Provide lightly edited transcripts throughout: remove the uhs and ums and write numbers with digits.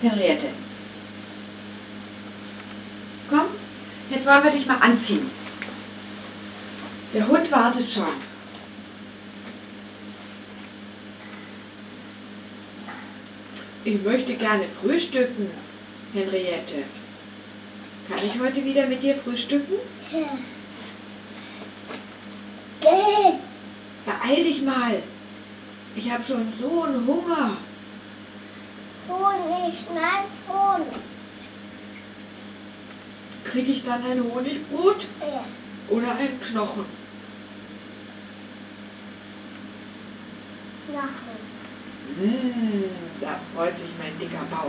Henriette. Komm, jetzt wollen wir dich mal anziehen. Der Hund wartet schon. Ich möchte gerne frühstücken, Henriette. Kann ich heute wieder mit dir frühstücken? Ja. Beeil dich mal. Ich habe schon so einen Hunger. Honig, nein, Honig. Kriege ich dann ein Honigbrot Ja. oder einen Knochen? Knochen. Da freut sich mein dicker Bauch.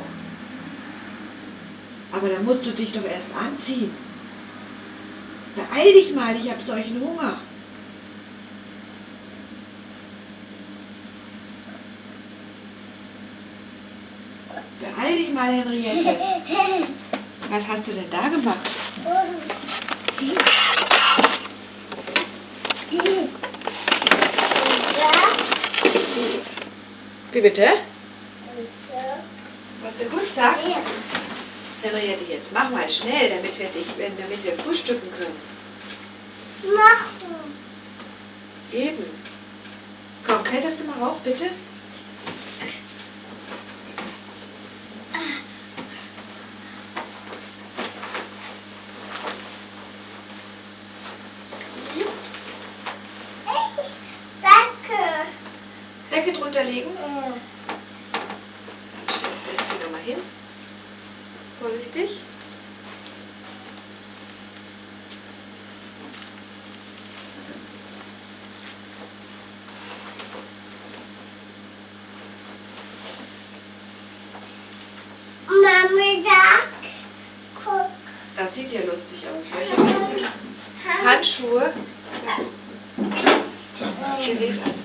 Aber da musst du dich doch erst anziehen. Beeil dich mal, ich habe solchen Hunger. Beeil dich mal, Henriette. Was hast du denn da gemacht? Wie bitte? Was der Hund sagt? Henriette, jetzt mach mal schnell, damit wir frühstücken können. Machen. Eben. Komm, kletterst du mal rauf, bitte? Jups. Danke. Decke drunter legen. Ja. Dann setz sie nochmal hin. Vorsichtig. Mami sagt, guck. Das sieht ja lustig aus. Solche winzigen Handschuhe. Gerät an.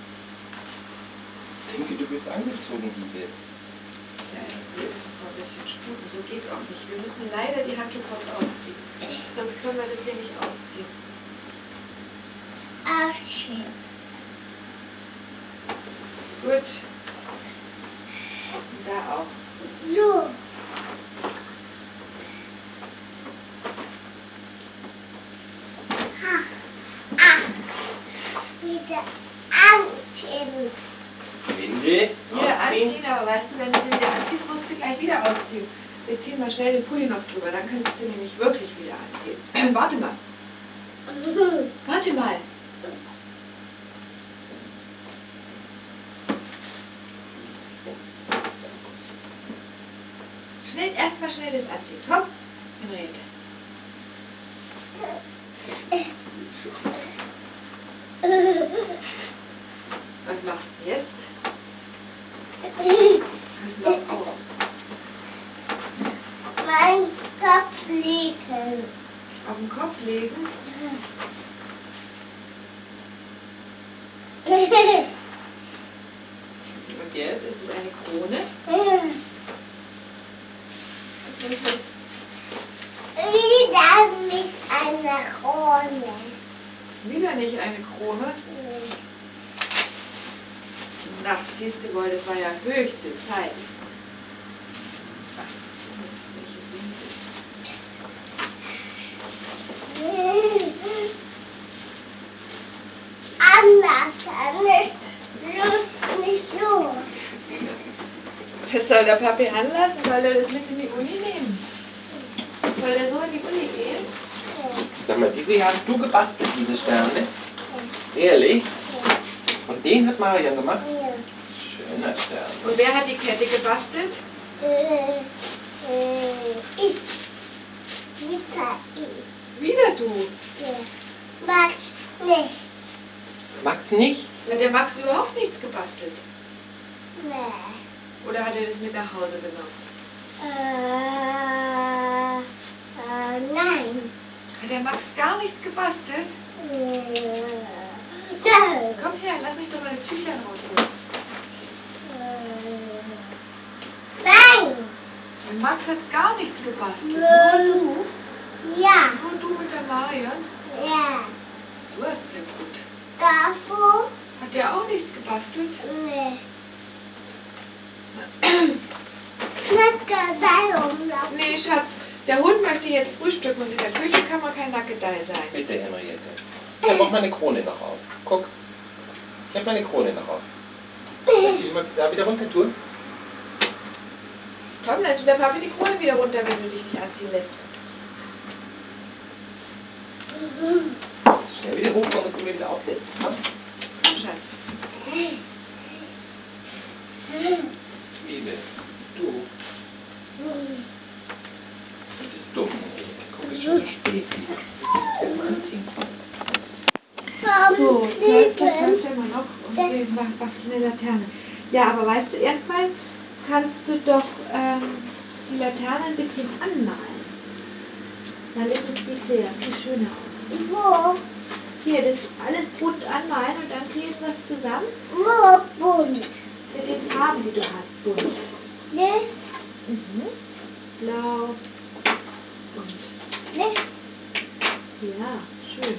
Ich denke, du bist angezogen, Liebe. Ja, das ist mal ein bisschen sputen. So geht's auch nicht. Wir müssen leider die Handschuhe kurz ausziehen. Sonst können wir das hier nicht ausziehen. Ach, schön. Gut. Und da auch. So. Wieder anziehen. Winde, Wieder ausziehen. anziehen, aber weißt du, wenn du sie wieder anziehst, musst du gleich wieder ausziehen. Wir ziehen mal schnell den Pulli noch drüber, dann kannst du sie nämlich wirklich wieder anziehen. Warte mal. Warte mal. Erstmal schnell das anziehen. Komm, Henriette. Was machst du jetzt? Das noch auf. Mein Kopf liegen. Auf den Kopf legen. Und jetzt ist es eine Krone. Wieder nicht eine Krone. Wieder nicht eine Krone. Ach, siehst du wohl, das war ja höchste Zeit. Anders, nicht so. Das soll der Papi anlassen? Soll er das mit in die Uni nehmen? Soll der so in die Uni gehen? Sag mal, diese hier hast du gebastelt, diese Sterne? Ehrlich? Und den hat Marian gemacht? Ja. Schöner Stern. Und wer hat die Kette gebastelt? Ich. Wieder ich. Wieder du. Ja. Max nicht. Max nicht? Hat der Max überhaupt nichts gebastelt? Nee. Oder hat er das mit nach Hause genommen? Nein. Hat der Max gar nichts gebastelt? Nein. Komm her, lass mich doch mal das Tüchlein rausholen. Nein. Der Max hat gar nichts gebastelt. Nur du? Ja. Nur du mit der Marion? Ja. Du hast es ja gut. Davor? Hat der auch nichts gebastelt? Nee. Nein. Nackedei rumlaufen. Nee, Schatz, der Hund möchte jetzt frühstücken und in der Küche kann man kein Nackedei sein. Bitte, Henriette. Ich habe auch meine Krone noch auf. Guck. Ich habe meine Krone noch auf. Soll ich die mal da wieder runter tun? Komm, dann tut der Papi die Krone wieder runter, wenn du dich nicht anziehen lässt. Schnell wieder hochkommen und mir wieder aufsetzen. Komm. Komm, Schatz. Liebe, du. Das ist dumm, Henriette. Guck, es ist schon so spät. Das muss jetzt mal anziehen. So, 12. immer noch und wir basteln eine Laterne. Ja, aber weißt du, erstmal kannst du doch die Laterne ein bisschen anmalen. Dann sieht sie ja viel schöner aus. Wo? Hier, das alles bunt anmalen und dann kleben wir es zusammen Wo bunt? mit den Farben, die du hast. Bunt. Das? Blau. Bunt. Das? Ja, schön.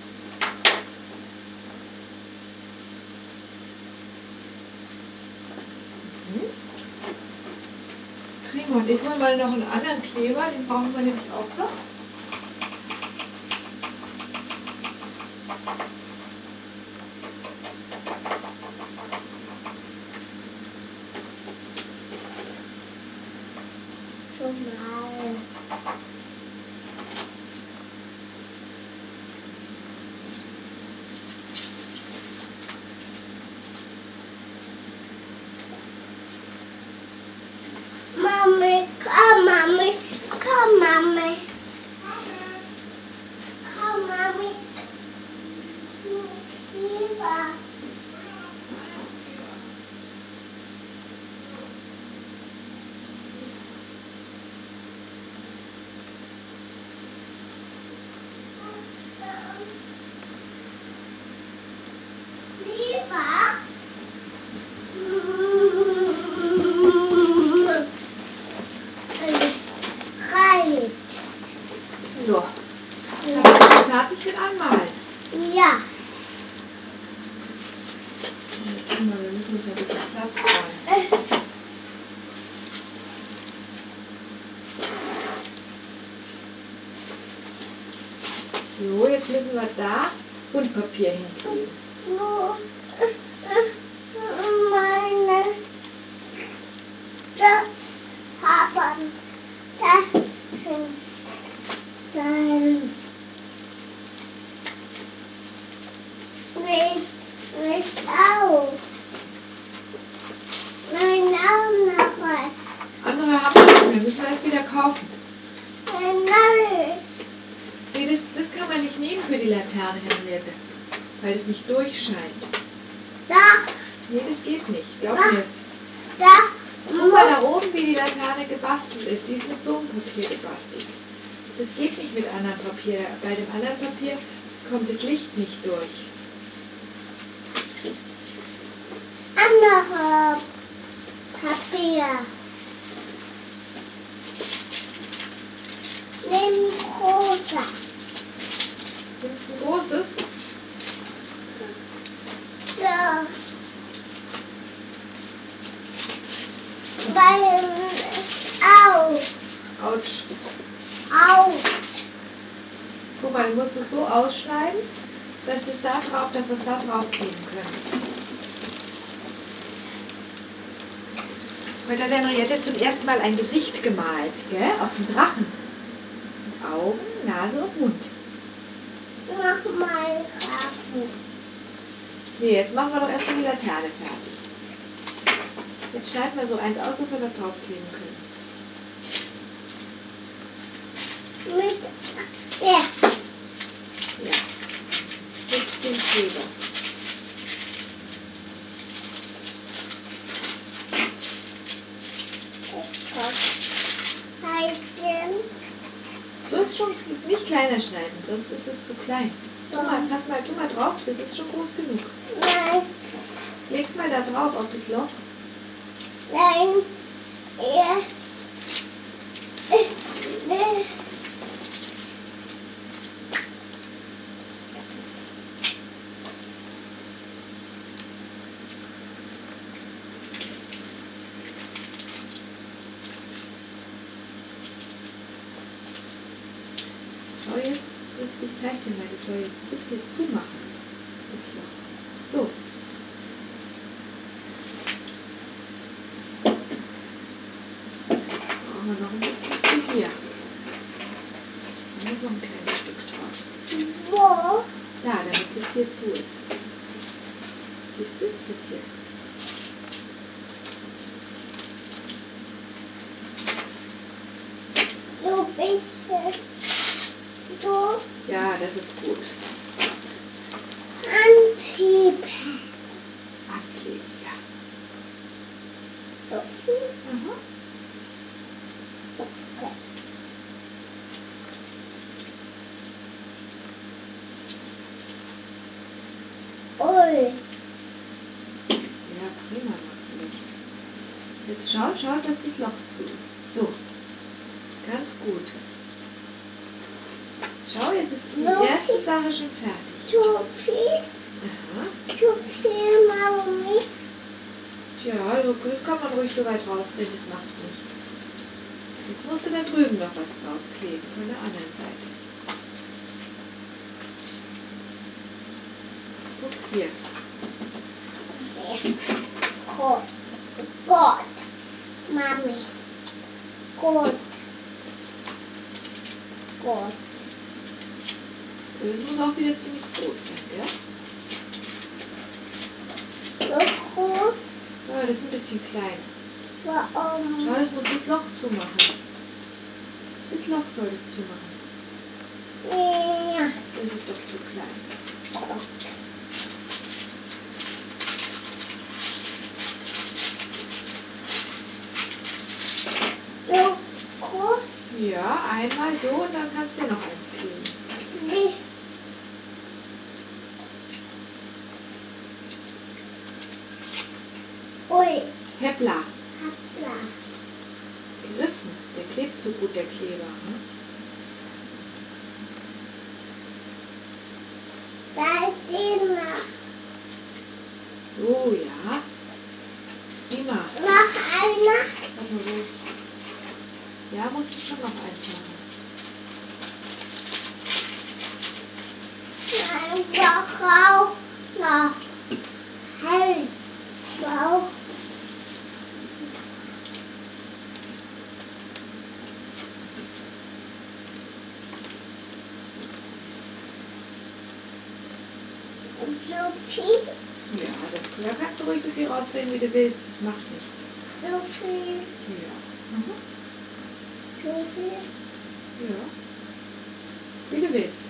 Prima. Und ich hole mal noch einen anderen Kleber, den brauchen wir nämlich auch noch. Schon mal. Mami, komm, Mami. Komm, Mami. Komm, Mami. Lieber. Lieber. Rein. So. Dann bist du fertig mit Anmalen. Ja. Wir müssen uns ein bisschen Platz räumen. So, jetzt müssen wir da Buntpapier hinkleben. Wo meine das haben dahin sein. Nicht auf. Nein, auch noch was. Andere haben wir nicht mehr, müssen wir erst wieder kaufen. Ein neues. Nee, das kann man nicht nehmen für die Laterne, Henriette, weil es nicht durchscheint. Da, Nee, das geht nicht, glaub Ah. mir es. da, Guck mal da oben, wie die Laterne gebastelt ist. Die ist mit so einem Papier gebastelt. Das geht nicht mit anderem Papier. Bei dem anderen Papier kommt das Licht nicht durch. andere Papier. Nimm rosa. Nimmst ein großes? Da. Weil, auf, Autsch. auf. Guck mal, du musst es so ausschneiden, dass wir es da drauf kleben können. Heute hat Henriette zum ersten Mal ein Gesicht gemalt, gell? Auf den Drachen. Mit Augen, Nase und Mund. Mach mal Rachen. Nee, jetzt machen wir doch erstmal die Laterne fertig. Jetzt schneiden wir so eins aus, was wir da draufkleben können. Mit, ja. Ja. Mit dem Kleber. Heißen. So ist schon nicht kleiner schneiden, sonst ist es zu klein. Tu mal drauf, das ist schon groß genug. Nein, Leg's mal da drauf auf das Loch. nein. Ja. zeig dir mal, das soll jetzt bis hier zumachen. Das Loch. So. Brauchen wir noch ein bisschen für hier. Da muss noch ein kleines Stück drauf. Wo? Da, damit das hier zu ist. Siehst du? Das hier. Du bist du Ja, das ist gut. Anpiepen. Abkleben, ja. So. Aha. Okay. Ui. Ja, prima, Maxi. Jetzt schau, dass das Loch zu ist. So. Ganz gut. Schau, jetzt ist die So erste viel. Sache schon fertig. Zu viel. Aha. Zu viel, Mami. Tja, also das kann man ruhig so weit rausdrehen, das macht nichts. Jetzt musst du da drüben noch was draufkleben, von der anderen Seite. Guck hier. Gott. Gott. Mami. Gott. Gott. Das muss auch wieder ziemlich groß sein, ja? So groß. Ja, das ist ein bisschen klein. Schau, Warum? das muss das Loch zumachen. Das Loch soll das zumachen. Ja. Das ist doch zu klein. So groß. Ja, einmal so und dann kannst du ja noch eins kleben. Wie? Ui. Heppla. Hoppla. Gerissen. Der klebt so gut, der Kleber. Hm? Da ist die noch. So, ja. Prima. Noch einer. Warte mal, wo? Ja, musst du schon noch eins machen. Nein, doch auch noch. Hell. Auch. So viel. Ja, da kannst du ruhig so viel rausdrehen, wie du willst. Das macht nichts. So viel. Ja. Mhm. So viel. Ja. Wie du willst.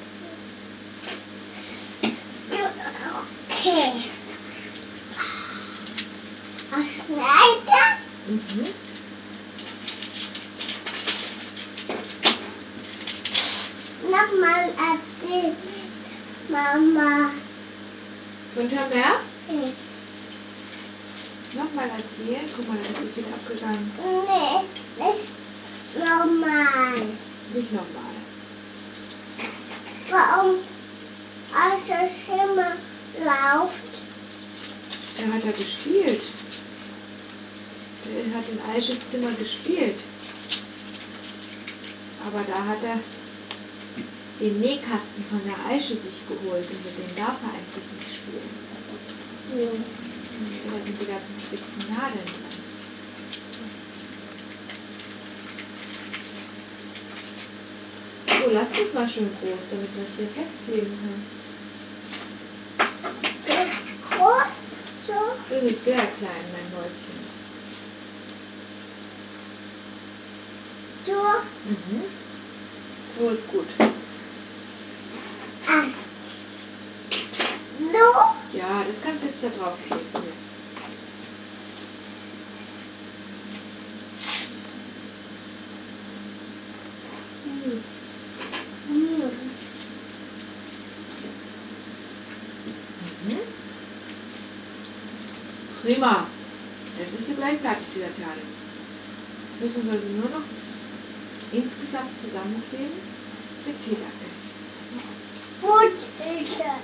Okay. Schneider. Mhm. Nochmal erzählt. Mama. Und hör mehr? Nee, Nochmal erzählen. Guck mal, da ist es wieder abgegangen. nicht normal. Nicht nochmal. Warum als das immer läuft? Der hat da gespielt. Der hat in Aisches Zimmer gespielt. Aber da hat er den Nähkasten von der Aische sich geholt und mit dem darf er eigentlich nicht spielen. Hm. Da sind die ganzen spitzen Nadeln dran. So, lass dich mal schön groß, damit wir es hier festkleben können. So groß, so. Das ist sehr klein, mein Mäuschen. So. Mhm. So ist gut. Ah. So. Ja, das kannst du jetzt da drauf kleben. Hier. Hm. Hm. Mhm. Prima. Jetzt ist sie gleich fertig, die Laterne. Jetzt müssen wir sie nur noch insgesamt zusammenkleben mit Teelacke. Gut ist er.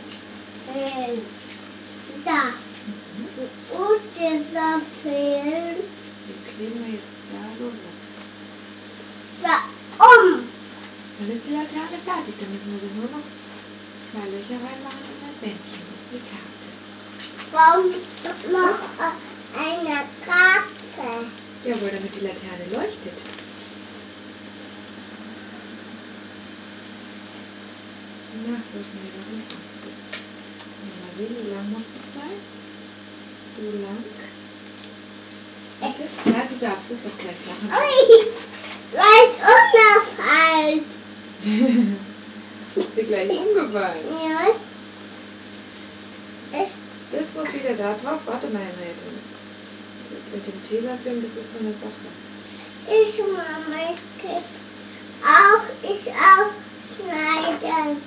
Da. Und dieser Film. Den kleben wir jetzt da so rum. Warum? Dann ist die Laterne fertig. Dann müssen wir sie nur noch 2 Löcher reinmachen und ein Bändchen, die Kerze. Warum noch eine Katze? Ja, wohl damit die Laterne leuchtet. Na, so ist mir da unten. Mal sehen, wie lang muss es sein? So lang. Warte, ja, du darfst es doch gleich machen. Ui, gleich unaufhalt. Ist dir gleich umgefallen. Ja. Das muss wieder da drauf. Warte mal, Henriette. Mit dem Tesafilm, das ist so eine Sache. Ich Mama, ich auch schneiden.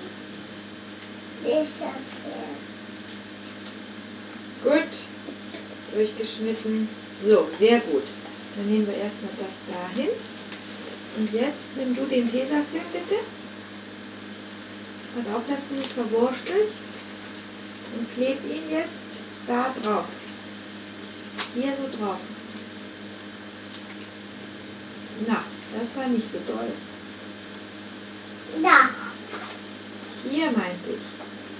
Gut, durchgeschnitten. So, sehr gut. Dann nehmen wir erstmal das dahin. Und jetzt nimm du den Tesafilm bitte. Pass auf, dass du nicht verwurstelst. Und kleb ihn jetzt da drauf. Hier so drauf. Na, das war nicht so doll. Da, Hier meinte ich.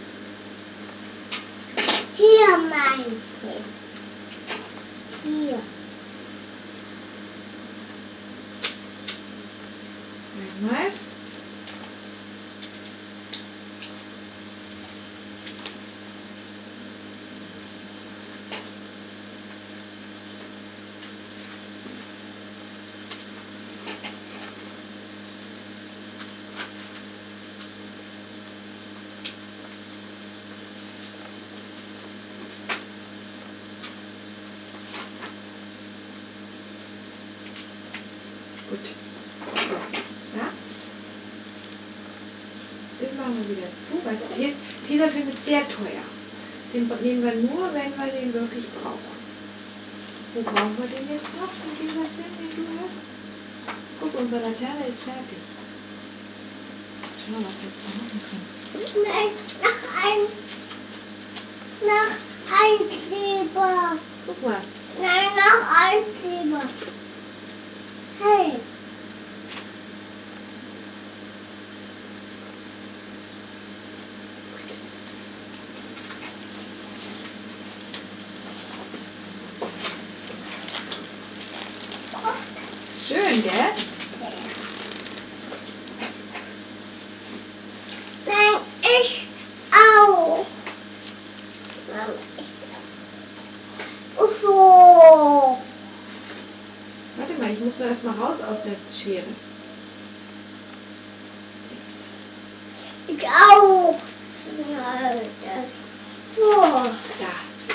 hier meinte. Hier. Einmal. Gut. So, ja. Das machen wir wieder zu, weil Tesafilm ist sehr teuer. Den nehmen wir nur, wenn wir den wirklich brauchen. Wo brauchen wir den jetzt noch, den Tesafilm, den du hast? Guck, unsere Laterne ist fertig. Schau mal, was wir jetzt da machen können. Nein, noch ein Kleber. Guck mal. Nein, noch ein Kleber. Hey. Schön, gell? Nein, ich auch. Mama, ich auch. So. Warte mal, ich muss da erstmal raus aus der Schere. Ich auch. Schneiden. So. Da.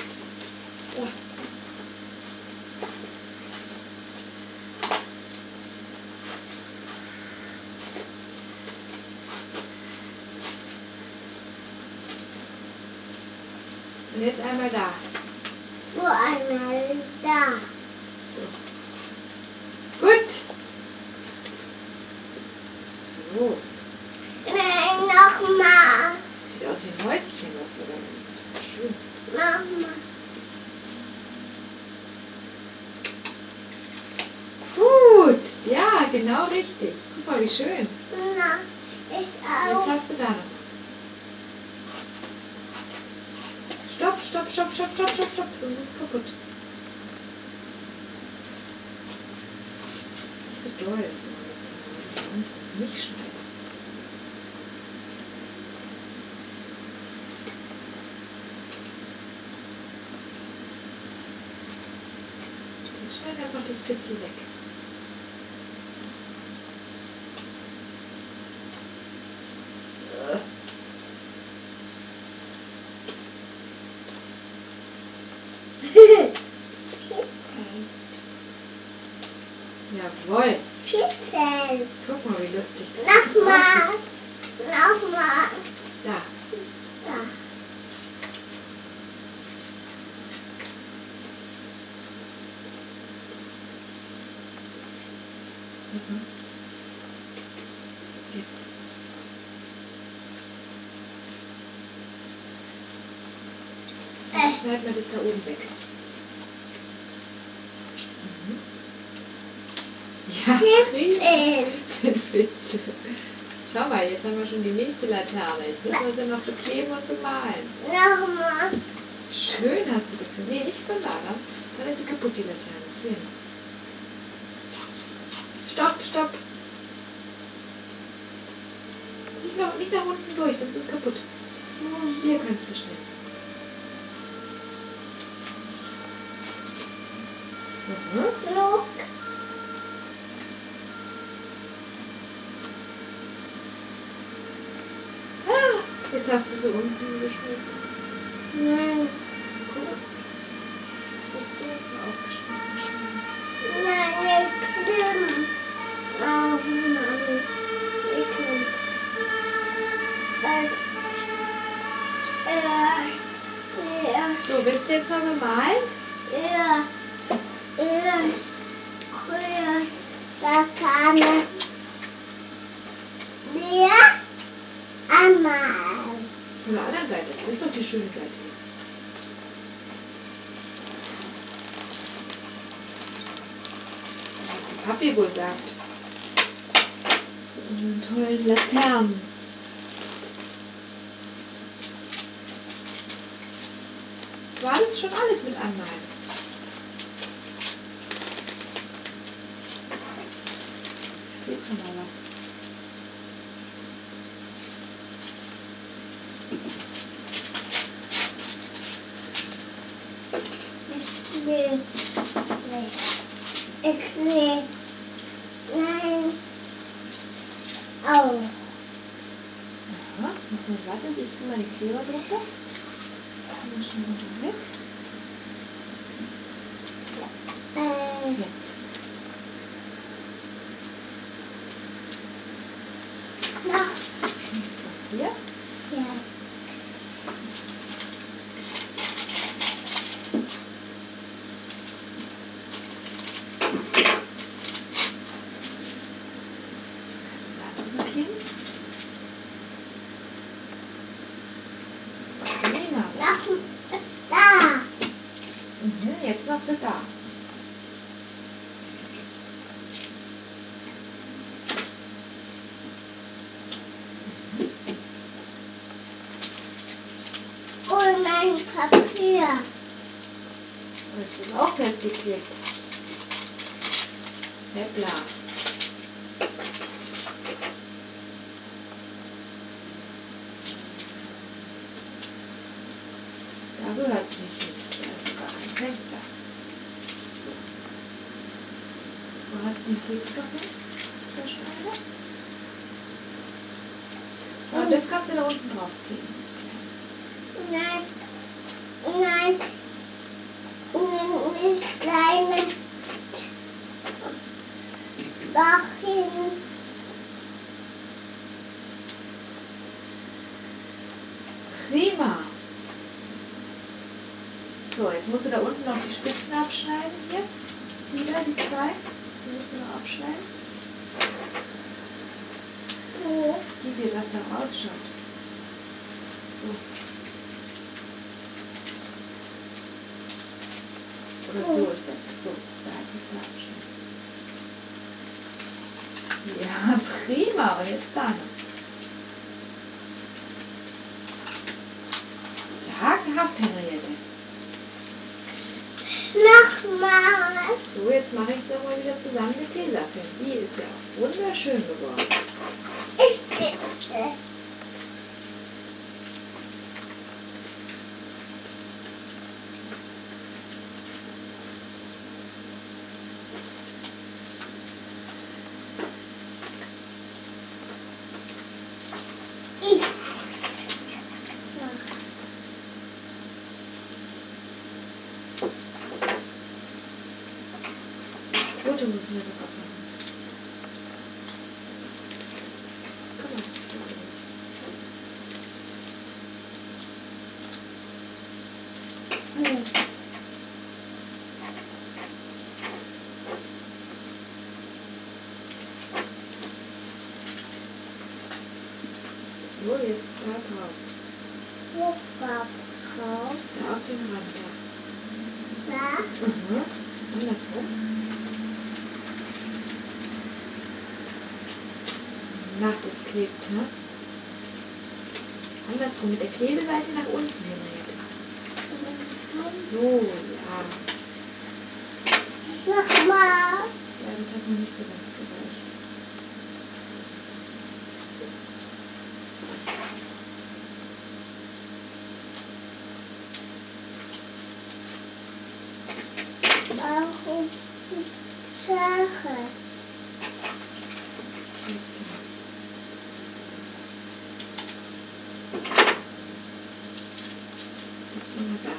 Und jetzt einmal da. So einmal da. Gut. So. Nein, nochmal. Sieht aus wie ein Häuschen, was wir da gemacht haben. Schön. Nochmal. Gut. Ja, genau richtig. Guck mal, wie schön. Na, ich Jetzt auch. hast du da noch. Stopp, stopp, stopp, stopp, stopp, stopp, stopp. Sonst ist es kaputt. Nicht so doll. Nicht schneiden. Jetzt schneid einfach das Spitzel weg. Jawohl. Pixel. Guck mal, wie lustig das Nochmal. aussieht. Nochmal. Da. Da. Jetzt. Jetzt schneiden wir das da oben weg. Ja, Pixel. den Spitzel. Schau mal, jetzt haben wir schon die nächste Laterne. Jetzt müssen wir sie noch bekleben und bemalen. Nochmal. Schön hast du das. Nee, nicht von da. Dann ist sie kaputt, die Laterne. Hier. Stopp, stopp. Nicht nach unten durch, sonst ist es kaputt. Hier kannst du schnell. Look. Jetzt hast du sie unten geschnitten. Nein. Guck. Hast du unten aufgeschnitten schon. Nein, nicht schlimm. Oh, Mami. Nicht schlimm. So, willst du jetzt mal bemalen? Laterne. Einmal. Von der anderen Seite. Das ist doch die schöne Seite hier. Was die Papi wohl sagt. Zu unseren tollen Laternen. War das schon alles mit Anmalen? Geht schon mal was. Ich will. Nein. Oh. Aha, muss man warten, ich tue mal die Kleber drunter. Mal schnell runter weg. Jetzt. Noch. So, hier. Ja. Da drüber hin. Prima. Noch. Da. Jetzt noch für da. Und ein Papier. Das ist auch festgeklebt. Hoppla. Da gehört es nicht hin. Da ist sogar kein Fenster. So. Wo hast du den Klebstoff hin? Der Schneider? Und das kannst du da unten drauf kleben. Nein. Nein. Nicht kleine. Dahin. Prima. So, jetzt musst du da unten noch die Spitzen abschneiden. Hier. Wieder die zwei. Die musst du noch abschneiden. Wo? Die dir, was da rausschaut. So. Oder so ist besser. So, da ist es abschneiden. Ja, prima. Und jetzt da noch. Sagenhaft, Henriette. Nochmal. So, jetzt mache ich es nochmal wieder zusammen mit Tesafilm. Die ist ja auch wunderschön geworden. Ich sitze. Ich. Foto müssen wir noch abmachen. Guck mal, das ist so gut. So, jetzt da drauf. Wo war drauf? Da auf den Rand da. Da? Andersrum. Mach das geklebt, ne? Andersrum, mit der Klebeseite nach unten, Henriette. So, ja. Nochmal. Ja, das hat mir nicht so ganz gereicht. Warum Sache? Jetzt sind wir da.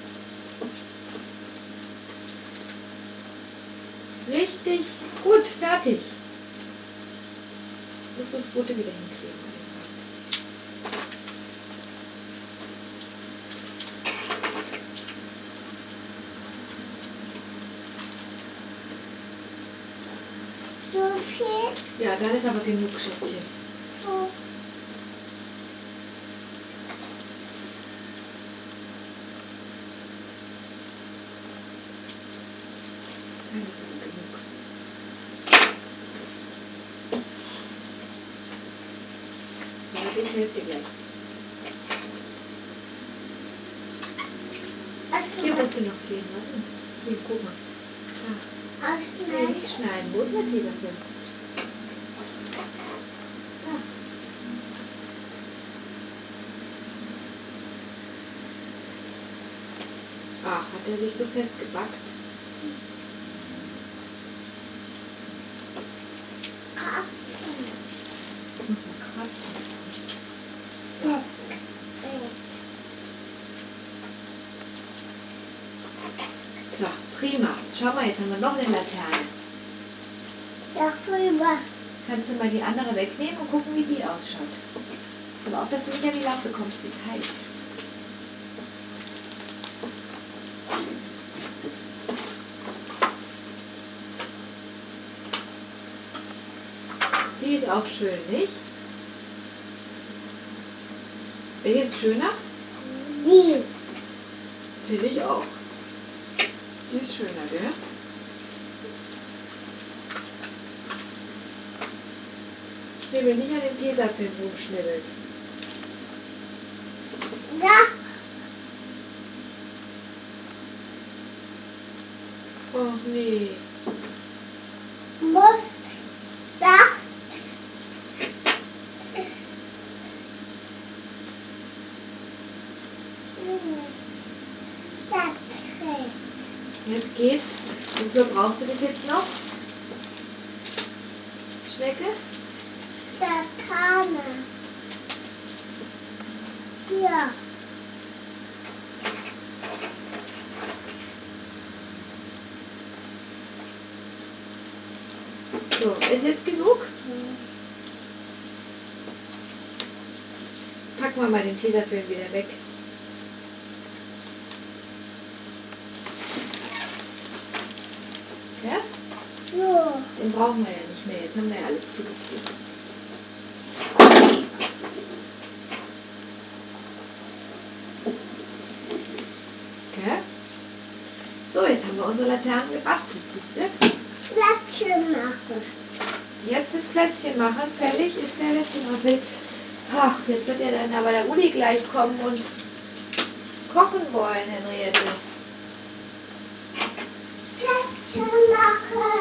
Richtig gut, fertig. Ich muss das Rote wieder hinkleben an den Rand. So viel? Ja, dann ist aber genug, Schätzchen. So. Dann ist aber genug. Ja, den helft ihr gleich. Hier musst du noch kleben, warte. Hier, guck mal. Da. Nee, nicht schneiden. Wo ist der Tesafilm? Da. Ach, hat er sich so festgebackt? Muss man kratzen. So. So, prima. Schau mal, jetzt haben wir noch eine Laterne. Darüber. Kannst du mal die andere wegnehmen und gucken, wie die ausschaut. Aber auch, dass du nicht an die Lampe kommst, die ist heiß. Die ist auch schön, nicht? Welche ist schöner? Die. Finde ich auch. Die ist schöner, gell? Ich will nicht an dem Tesafilm rumschnibbeln. Da. Och nee. Muss. Da. Das trägt. Jetzt geht's. Wofür brauchst du das jetzt noch? Schnecke? Laterne. Ja. So, ist jetzt genug? Jetzt packen wir mal den Tesafilm wieder weg. Ja? So. Den brauchen wir ja nicht mehr. Jetzt haben wir ja alles zugeklebt. Okay. So, jetzt haben wir unsere Laternen gebastelt, siehst du? Plätzchen machen. Jetzt das Plätzchen machen. Fällig ist der letzte noch will. Ach, jetzt wird ja dann aber der Uli gleich kommen und kochen wollen, Henriette. Plätzchen machen.